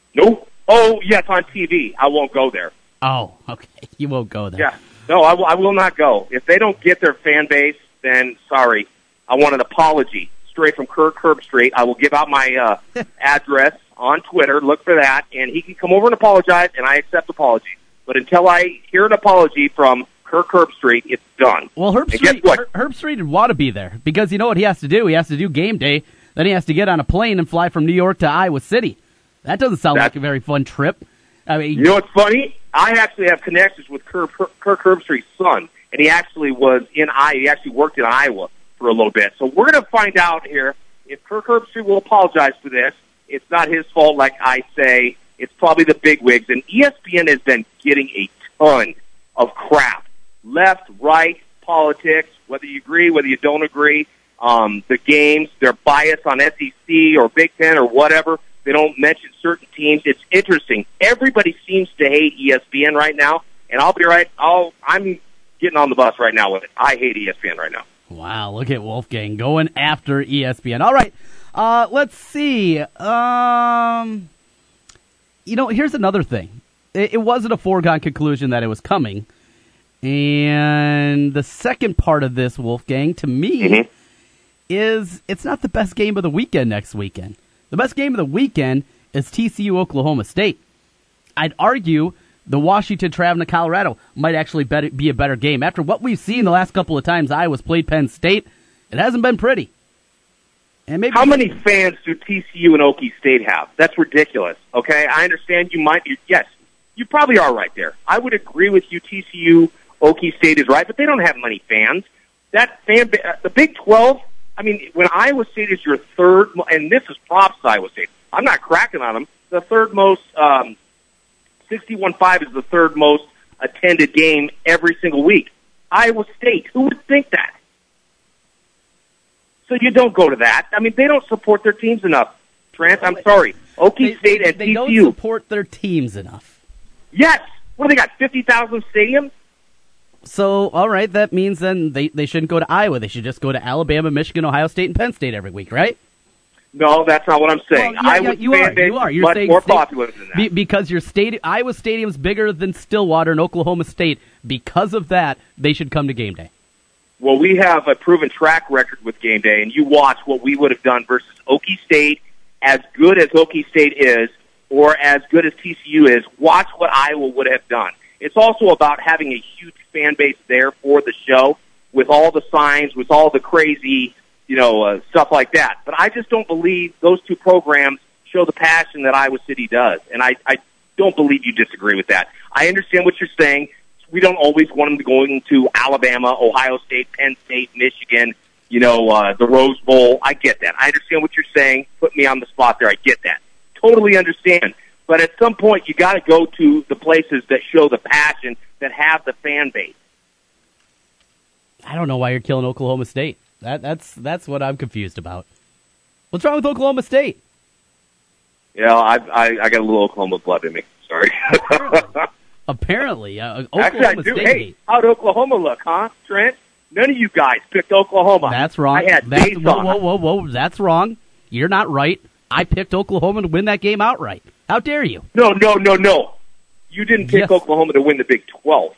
Nope. Oh, yes, on T V. I won't go there. Oh, okay. You won't go there. Yeah. No, I, w- I will not go. If they don't get their fan base, then sorry. I want an apology straight from Kirk Herbstreit. I will give out my uh, address on Twitter. Look for that, and he can come over and apologize, and I accept apology. But until I hear an apology from Kirk Herbstreit, it's done. Well, Herbstreit, Her- Herbstreit would want to be there because you know what he has to do? He has to do game day. Then he has to get on a plane and fly from New York to Iowa City. That doesn't sound That's, like a very fun trip. I mean, you know what's funny? I actually have connections with Kirk, Kirk Herbstreit's son, and he actually was in Iowa. He actually worked in Iowa for a little bit. So we're going to find out here if Kirk Herbstreit will apologize for this. It's not his fault, like I say. It's probably the bigwigs. And E S P N has been getting a ton of crap. Left, right, politics, whether you agree, whether you don't agree. Um, the games, their bias on S E C or Big Ten or whatever. They don't mention certain teams. It's interesting. Everybody seems to hate E S P N right now. And I'll be right. I'll, I'm getting on the bus right now with it. I hate E S P N right now. Wow, look at Wolfgang going after E S P N. All right, uh, let's see. Um, you know, here's another thing. It, it wasn't a foregone conclusion that it was coming. And the second part of this, Wolfgang, to me, mm-hmm. is it's not the best game of the weekend next weekend. The best game of the weekend is T C U Oklahoma State. I'd argue the Washington traveling to Colorado might actually be a better game. After what we've seen the last couple of times Iowa's played Penn State, it hasn't been pretty. And maybe how many fans do T C U and Okie State have? That's ridiculous. Okay, I understand you might. Yes, you probably are right there. I would agree with you. T C U, Okie State is right, but they don't have many fans. That fan, the Big twelve. I mean, when Iowa State is your third, and this is props to Iowa State. I'm not cracking on them. The third most. Um, sixty-one five is the third most attended game every single week. Iowa State, who would think that? So you don't go to that. I mean, they don't support their teams enough, Trent. I'm sorry. Okie they, State and they T C U. They don't support their teams enough. Yes. What do they got, fifty thousand stadiums? So, all right, that means then they, they shouldn't go to Iowa. They should just go to Alabama, Michigan, Ohio State, and Penn State every week, right? No, that's not what I'm saying. Well, yeah, Iowa yeah, you are. You are. You're much saying more state, popular than that. Be, because your state, Iowa Stadium's bigger than Stillwater and Oklahoma State. Because of that, they should come to game day. Well, we have a proven track record with game day, and you watch what we would have done versus Okie State. As good as Okie State is, or as good as T C U is, watch what Iowa would have done. It's also about having a huge fan base there for the show, with all the signs, with all the crazy, you know, uh, stuff like that. But I just don't believe those two programs show the passion that Iowa City does. And I, I don't believe you disagree with that. I understand what you're saying. We don't always want them to go into Alabama, Ohio State, Penn State, Michigan, you know, uh, the Rose Bowl. I get that. I understand what you're saying. Put me on the spot there. I get that. Totally understand. But at some point, you got to go to the places that show the passion, that have the fan base. I don't know why you're killing Oklahoma State. That, that's that's what I'm confused about. What's wrong with Oklahoma State? Yeah, I I, I got a little Oklahoma blood in me. Sorry. Apparently, uh, Oklahoma Actually, I do. State. Hey, how'd Oklahoma look, huh, Trent? None of you guys picked Oklahoma. That's wrong. I had that's, days whoa, on. whoa, whoa, whoa! That's wrong. You're not right. I picked Oklahoma to win that game outright. How dare you? No, no, no, no. You didn't pick Yes. Oklahoma to win the Big twelve.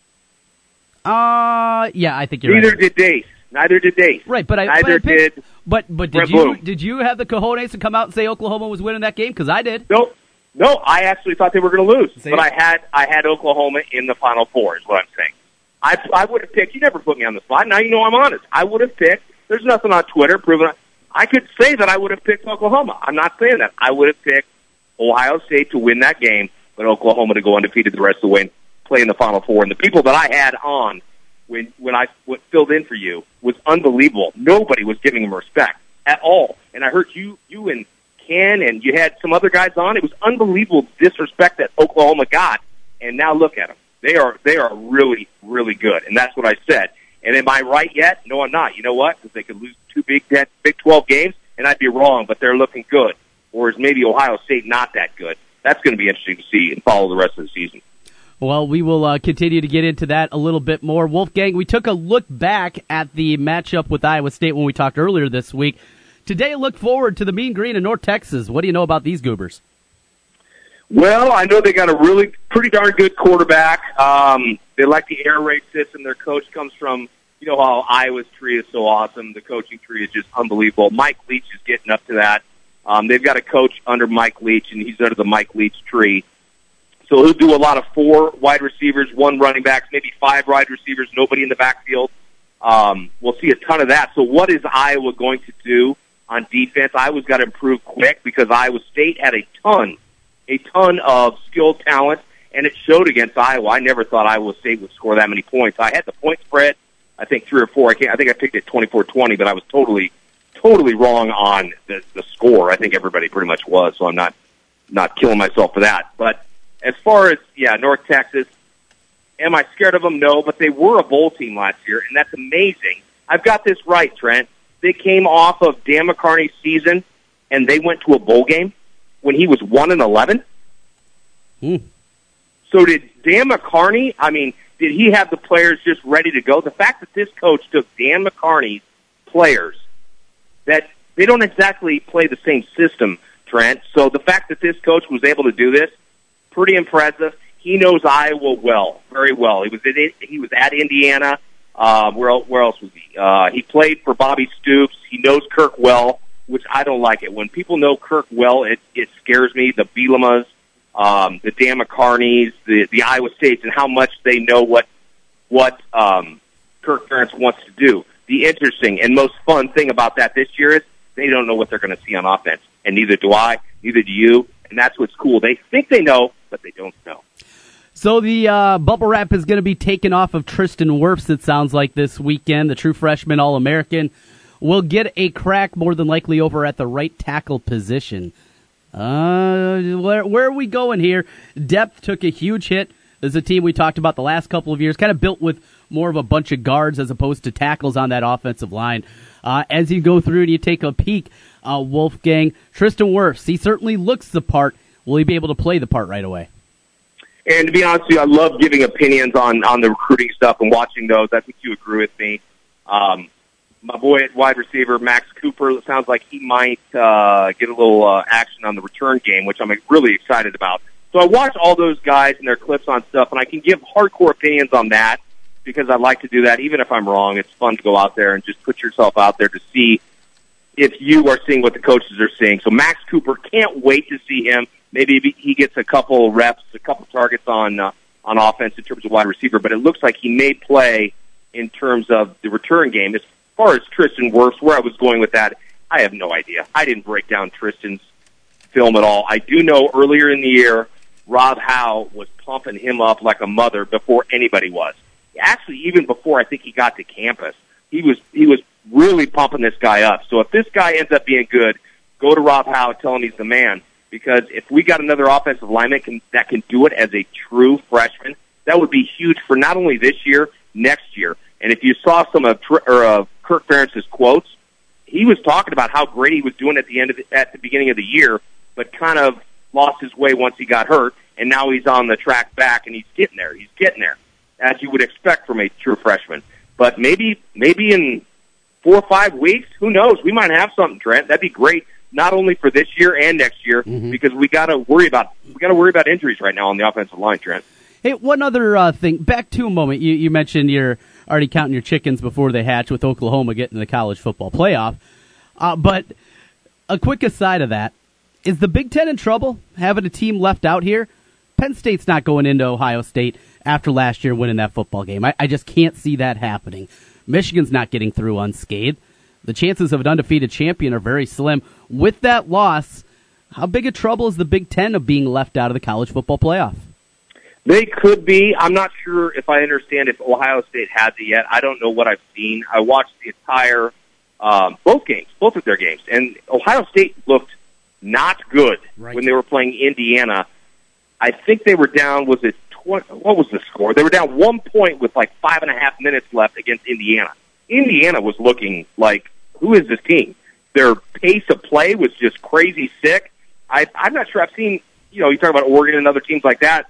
Uh, yeah, I think you're Neither right. did Dace. Neither did Dace. Right, but I Neither but I picked, did. But but did Brett you Bloom. did you have the cojones to come out and say Oklahoma was winning that game? Because I did. No, no. I actually thought they were going to lose, See? but I had I had Oklahoma in the Final Four. Is what I'm saying. I I would have picked. You never put me on the spot. Now you know I'm honest. I would have picked. There's nothing on Twitter proving. I could say that I would have picked Oklahoma. I'm not saying that. I would have picked Ohio State to win that game, but Oklahoma to go undefeated the rest of the way and play in the Final Four. And the people that I had on when when I w- filled in for you was unbelievable. Nobody was giving them respect at all. And I heard you you and Ken and you had some other guys on. It was unbelievable disrespect that Oklahoma got. And now look at them. They are they are really, really good. And that's what I said. And am I right yet? No, I'm not. You know what? Because they could lose two Big Ten, Big twelve games, and I'd be wrong, but they're looking good. Or is maybe Ohio State not that good? That's going to be interesting to see and follow the rest of the season. Well, we will uh, continue to get into that a little bit more. Wolfgang, we took a look back at the matchup with Iowa State when we talked earlier this week. Today, look forward to the Mean Green in North Texas. What do you know about these Goobers? Well, I know they got a really pretty darn good quarterback. Um, they like the air raid system. Their coach comes from, you know how Iowa's tree is so awesome. The coaching tree is just unbelievable. Mike Leach is getting up to that. Um, they've got a coach under Mike Leach, and he's under the Mike Leach tree. So he'll do a lot of four wide receivers, one running backs, maybe five wide receivers, nobody in the backfield. Um, we'll see a ton of that. So what is Iowa going to do on defense? Iowa's got to improve quick because Iowa State had a ton, a ton of skilled talent, and it showed against Iowa. I never thought Iowa State would score that many points. I had the point spread, I think three or four. I, can't, I think I picked it twenty-four twenty, but I was totally, totally wrong on the, the score. I think everybody pretty much was, so I'm not, not killing myself for that. But as far as, yeah, North Texas, am I scared of them? No, but they were a bowl team last year, and that's amazing. I've got this right, Trent. They came off of Dan McCarney's season, and they went to a bowl game when he was one and eleven. Mm. So did Dan McCarney, I mean, did he have the players just ready to go? The fact that this coach took Dan McCarney's players, that they don't exactly play the same system, Trent. So the fact that this coach was able to do this, pretty impressive. He knows Iowa well, very well. He was at, he was at Indiana. Uh, where, where else was he? Uh, he played for Bobby Stoops. He knows Kirk well, which I don't like it. When people know Kirk well, it, it scares me. The Bielemas, um, the Dan McCarneys, the, the Iowa States, and how much they know what what um, Kirk Ferentz wants to do. The interesting and most fun thing about that this year is they don't know what they're going to see on offense, and neither do I, neither do you, and that's what's cool. They think they know, but they don't know. So the uh, bubble wrap is going to be taken off of Tristan Wirfs, it sounds like, this weekend. The true freshman All-American will get a crack more than likely over at the right tackle position. Uh, where, where are we going here? Depth took a huge hit. This is a team we talked about the last couple of years, kind of built with more of a bunch of guards as opposed to tackles on that offensive line. Uh, as you go through and you take a peek, uh, Wolfgang, Tristan Wirfs, he certainly looks the part. Will he be able to play the part right away? And to be honest with you, I love giving opinions on, on the recruiting stuff and watching those. I think you agree with me. Um, my boy at wide receiver, Max Cooper, it sounds like he might uh, get a little uh, action on the return game, which I'm really excited about. So I watch all those guys and their clips on stuff, and I can give hardcore opinions on that because I like to do that. Even if I'm wrong, it's fun to go out there and just put yourself out there to see if you are seeing what the coaches are seeing. So Max Cooper, can't wait to see him. Maybe he gets a couple reps, a couple targets on uh, on offense in terms of wide receiver, but it looks like he may play in terms of the return game. As far as Tristan Wirfs, where I was going with that, I have no idea. I didn't break down Tristan's film at all. I do know earlier in the year, Rob Howe was pumping him up like a mother before anybody was. Actually, even before I think he got to campus, he was he was really pumping this guy up. So if this guy ends up being good, go to Rob Howe and tell him he's the man. Because if we got another offensive lineman can, that can do it as a true freshman, that would be huge for not only this year, next year. And if you saw some of or of Kirk Ferentz's quotes, he was talking about how great he was doing at the end of the, at the beginning of the year, but kind of lost his way once he got hurt, and now he's on the track back and he's getting there. He's getting there, as you would expect from a true freshman. But maybe maybe in four or five weeks, who knows? We might have something, Trent. That'd be great. Not only for this year and next year, mm-hmm. because we got to worry about we got to worry about injuries right now on the offensive line, Trent. Hey, one other uh, thing. Back to a moment. You, you mentioned you're already counting your chickens before they hatch with Oklahoma getting the college football playoff. Uh, but a quick aside of that, is the Big Ten in trouble having a team left out here? Penn State's not going into Ohio State after last year winning that football game. I, I just can't see that happening. Michigan's not getting through unscathed. The chances of an undefeated champion are very slim. With that loss, how big a trouble is the Big Ten of being left out of the college football playoff? They could be. I'm not sure if I understand if Ohio State has it yet. I don't know what I've seen. I watched the entire, um, both games, both of their games, and Ohio State looked not good right. when they were playing Indiana. I think they were down, was it, twenty, what was the score? They were down one point with like five and a half minutes left against Indiana. Indiana was looking like, who is this team? Their pace of play was just crazy sick. I, I'm not sure I've seen, you know, you talk about Oregon and other teams like that.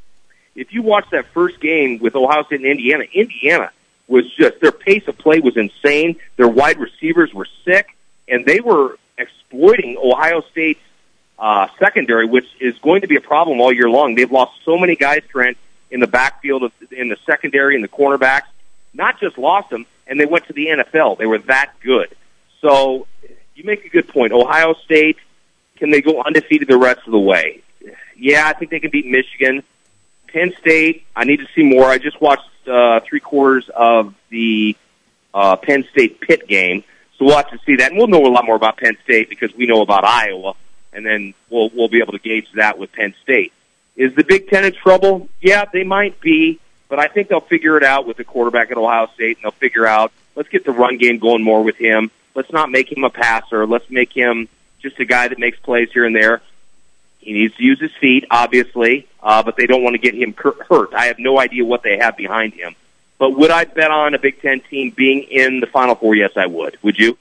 If you watch that first game with Ohio State and Indiana, Indiana was just, their pace of play was insane. Their wide receivers were sick, and they were exploiting Ohio State's uh, secondary, which is going to be a problem all year long. They've lost so many guys, Trent, in the backfield, of, in the secondary, in the cornerbacks. Not just lost them, and they went to the N F L. They were that good. So you make a good point. Ohio State, can they go undefeated the rest of the way? Yeah, I think they can beat Michigan. Penn State, I need to see more. I just watched uh, three quarters of the uh, Penn State Pitt game, so we'll have to see that. And we'll know a lot more about Penn State because we know about Iowa, and then we'll we'll be able to gauge that with Penn State. Is the Big Ten in trouble? Yeah, they might be, but I think they'll figure it out with the quarterback at Ohio State, and they'll figure out, let's get the run game going more with him. Let's not make him a passer. Let's make him just a guy that makes plays here and there. He needs to use his feet, obviously, uh, but they don't want to get him hurt. I have no idea what they have behind him. But would I bet on a Big Ten team being in the Final Four? Yes, I would. Would you?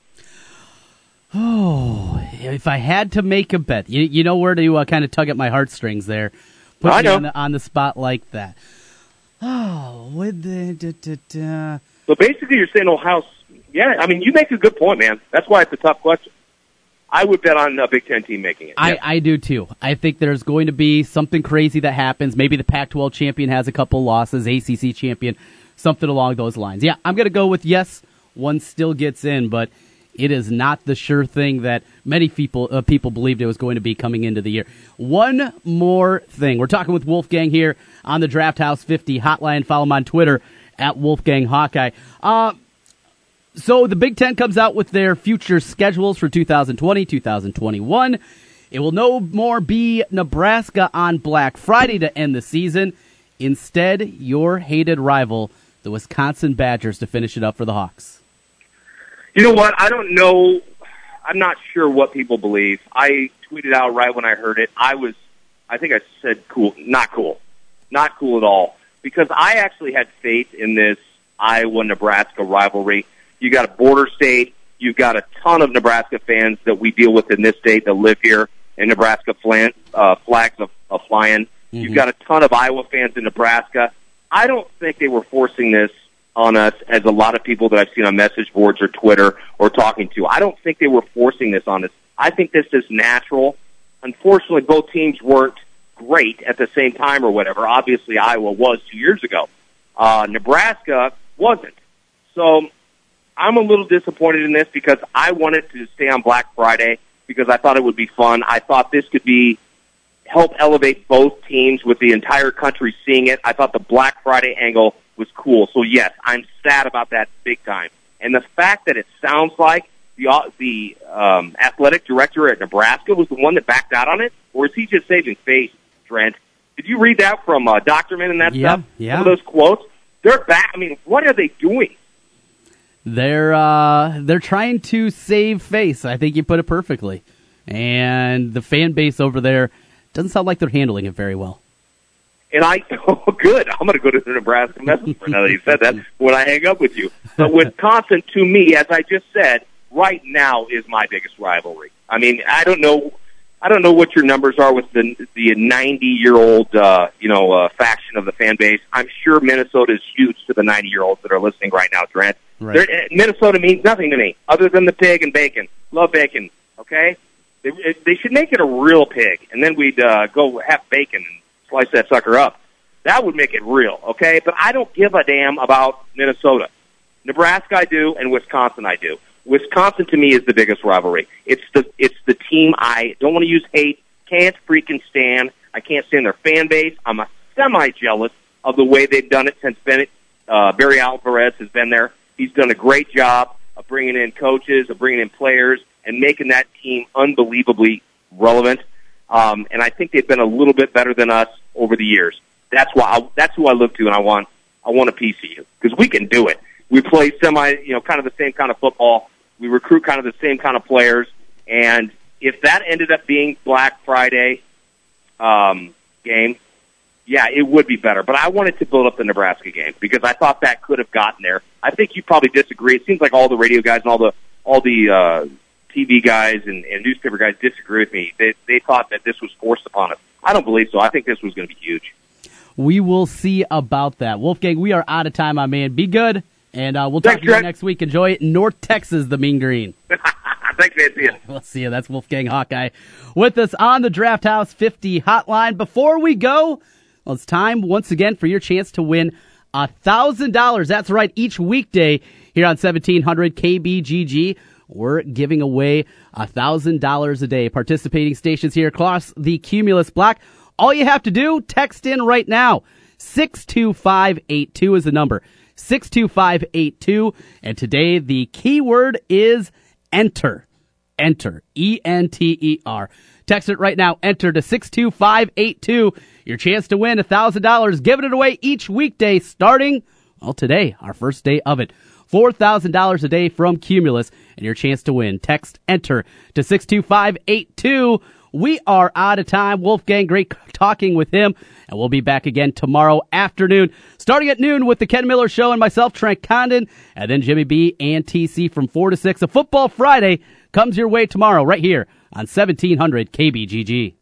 Oh, if I had to make a bet, you, you know where to uh, kind of tug at my heartstrings there. Put I me know. on the, on the spot like that. Oh, with the... Da, da, da. So basically you're saying Ohio... Yeah, I mean, you make a good point, man. That's why it's a tough question. I would bet on a Big Ten team making it. I, Yes. I do, too. I think there's going to be something crazy that happens. Maybe the Pac twelve champion has a couple losses, A C C champion, something along those lines. Yeah, I'm going to go with yes, one still gets in, but it is not the sure thing that many people uh, people believed it was going to be coming into the year. One more thing. We're talking with Wolfgang here on the Draft House fifty hotline. Follow him on Twitter at Wolfgang Hawkeye. Uh, so the Big Ten comes out with their future schedules for two thousand twenty, two thousand twenty-one. It will no more be Nebraska on Black Friday to end the season. Instead, your hated rival, the Wisconsin Badgers, to finish it up for the Hawks. You know what? I don't know. I'm not sure what people believe. I tweeted out right when I heard it. I was, I think I said cool. Not cool. Not cool at all. Because I actually had faith in this Iowa-Nebraska rivalry. You got a border state. You've got a ton of Nebraska fans that we deal with in this state that live here, and Nebraska flan, uh, flags are, are flying. Mm-hmm. You've got a ton of Iowa fans in Nebraska. I don't think they were forcing this on us, as a lot of people that I've seen on message boards or Twitter or talking to. I don't think they were forcing this on us. I think this is natural. Unfortunately, both teams weren't great at the same time or whatever. Obviously, Iowa was two years ago. Uh, Nebraska wasn't. So I'm a little disappointed in this because I wanted to stay on Black Friday because I thought it would be fun. I thought this could be help elevate both teams with the entire country seeing it. I thought the Black Friday angle was cool. So yes, I'm sad about that big time. And the fact that it sounds like the the um, athletic director at Nebraska was the one that backed out on it, or is he just saving face, Trent? Did you read that from uh, Doctorman and that yeah, stuff? Yeah. Some of those quotes. They're back. I mean, what are they doing? They're uh, they're trying to save face. I think you put it perfectly. And the fan base over there doesn't sound like they're handling it very well. And I, oh, good. I'm going to go to the Nebraska Messenger now that you said that when I hang up with you. But Wisconsin, to me, as I just said, right now is my biggest rivalry. I mean, I don't know, I don't know what your numbers are with the the ninety year old, uh, you know, uh, faction of the fan base. I'm sure Minnesota is huge to the ninety year olds that are listening right now, Trent. Right. Minnesota means nothing to me other than the pig and bacon. Love bacon. Okay, they, they should make it a real pig, and then we'd uh, go have bacon and slice that sucker up. That would make it real, okay? But I don't give a damn about Minnesota. Nebraska I do, and Wisconsin I do. Wisconsin to me is the biggest rivalry. It's the it's the team I don't want to use hate, can't freaking stand. I can't stand their fan base. I'm a semi-jealous of the way they've done it since Bennett, uh, Barry Alvarez has been there. He's done a great job of bringing in coaches, of bringing in players, and making that team unbelievably relevant. Um, and I think they've been a little bit better than us over the years. That's why I, that's who I look to, and I want I want a piece of you because we can do it. We play semi, you know, kind of the same kind of football. We recruit kind of the same kind of players, and if that ended up being Black Friday um, game, yeah, it would be better. But I wanted to build up the Nebraska game because I thought that could have gotten there. I think you probably disagree. It seems like all the radio guys and all the all the uh, T V guys and, and newspaper guys disagree with me. They they thought that this was forced upon us. I don't believe so. I think this was going to be huge. We will see about that. Wolfgang, we are out of time, my man. Be good, and uh, we'll talk Thanks, to you Trent. next week. Enjoy it in North Texas, the Mean Green. Thanks, man. See you. We'll see you. That's Wolfgang Hawkeye with us on the Draft House fifty hotline. Before we go, well, it's time once again for your chance to win one thousand dollars. That's right. Each weekday here on seventeen hundred K B G G, we're giving away one thousand dollars a day. Participating stations here across the Cumulus block. All you have to do, text in right now. six two five eight two is the number. six two five eight two. And today the keyword is enter. Enter. E N T E R. Text it right now. Enter to six two five eight two. Your chance to win one thousand dollars. Giving it away each weekday starting, well, today, our first day of it. four thousand dollars a day from Cumulus and your chance to win. Text enter to six two five eight two. We are out of time. Wolfgang, great talking with him. And we'll be back again tomorrow afternoon, starting at noon with the Ken Miller Show and myself, Trent Condon, and then Jimmy B and T C from four to six. A Football Friday comes your way tomorrow right here on seventeen hundred K B G G.